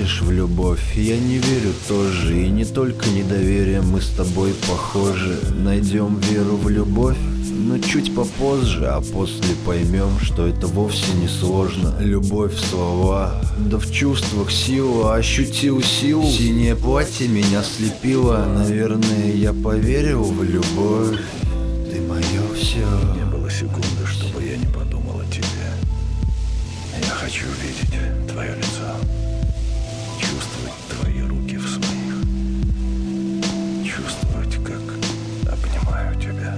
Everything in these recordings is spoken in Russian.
веришь в любовь, я не верю тоже. И не только недоверие, мы с тобой похожи. Найдем веру в любовь, но чуть попозже. А после поймем, что это вовсе не сложно. Любовь в слова, да в чувствах сила. Ощутил силу, синее платье меня слепило. Наверное, я поверил в любовь. Ты мое все. Не было секунды, чтобы я не подумал о тебе. Я хочу видеть твое лицо, чувствовать твои руки в своих, чувствовать, как обнимаю тебя.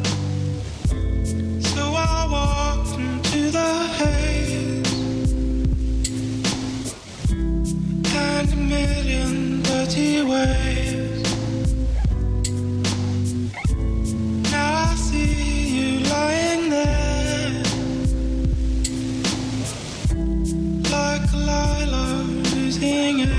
So I walked into the haze, and a million dirty ways. Now I see you lying there, like a lilac losing it.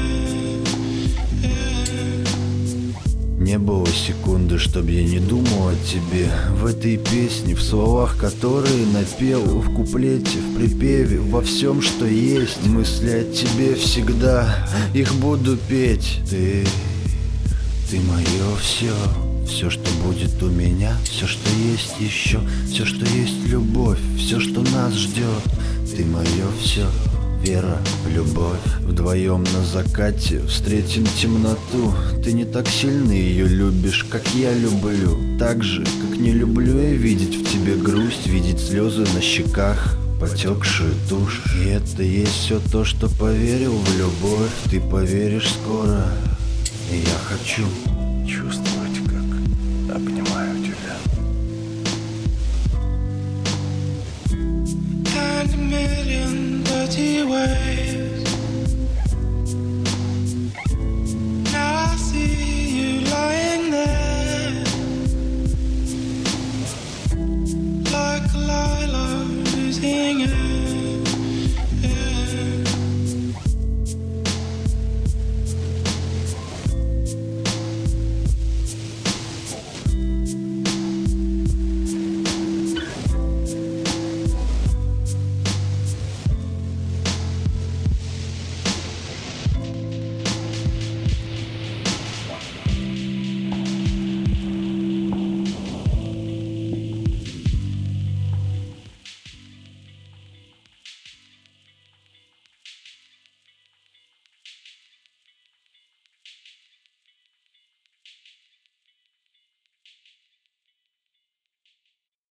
Не было секунды, чтоб я не думал о тебе. В этой песне, в словах, которые напел, в куплете, в припеве, во всем, что есть. Мысли о тебе всегда, их буду петь. Ты мое все. Все, что будет у меня, все, что есть еще. Все, что есть любовь, все, что нас ждет. Ты мое все. Вера в любовь. Вдвоем на закате встретим темноту. Ты не так сильно ее любишь, как я люблю. Так же, как не люблю я видеть в тебе грусть, видеть слезы на щеках, потекшую тушь. И это есть все то, что поверил в любовь. Ты поверишь скоро, и я хочу Чувствовать, как обнимаю тебя. And a million dirty ways.